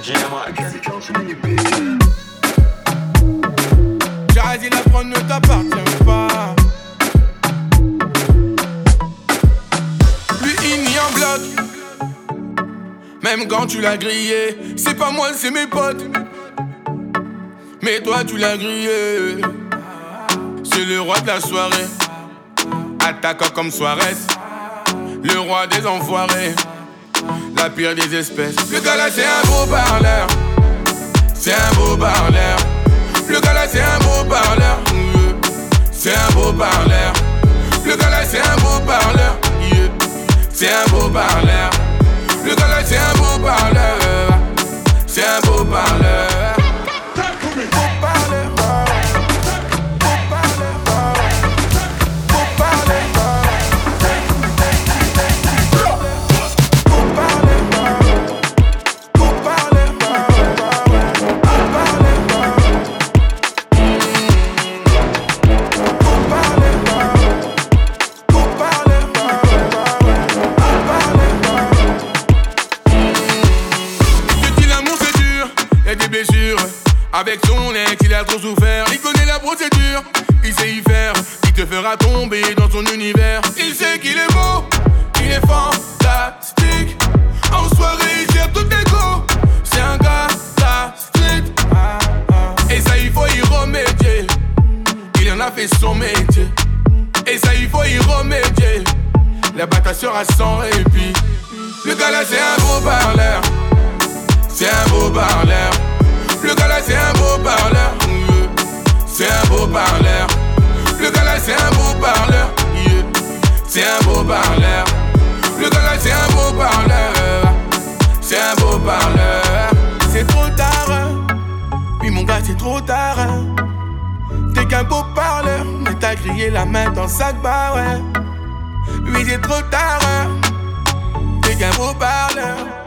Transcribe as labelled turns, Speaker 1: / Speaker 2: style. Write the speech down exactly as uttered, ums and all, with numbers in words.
Speaker 1: Jazzy, la prendre ne t'appartient pas. Lui il nie en bloc, même quand tu l'as grillé. C'est pas moi, c'est mes potes. Mais toi tu l'as grillé. C'est le roi de la soirée, attaquant comme Suarez, le roi des enfoirés, la pire des espèces. Le gars là c'est un beau parleur, c'est un beau parleur. Le gars là c'est un beau parleur, c'est un beau parleur. Le gars là c'est un beau parleur, c'est un beau parleur. Le gars là c'est un beau parleur, c'est un beau parleur. Avec son ex, il a trop souffert. Il connaît la procédure, il sait y faire. Il te fera tomber dans son univers. Il sait qu'il est beau, il est fantastique. En soirée, il tire tout égo. C'est un gars, la street. Et ça, il faut y remédier. Il en a fait son métier. Et ça, il faut y remédier. La bataille sera sans répit. Le gars là, c'est un beau parleur. C'est un beau parleur. Le gars là c'est un beau parleur, c'est un beau parleur. Le gars là c'est un beau parleur, c'est un beau parleur. Le gars là c'est un beau parleur, c'est un beau parleur. C'est trop tard, oui mon gars c'est trop tard. T'es qu'un beau parleur, mais t'as grillé la main dans le sac bar, ouais. Oui c'est trop tard, t'es qu'un beau parleur.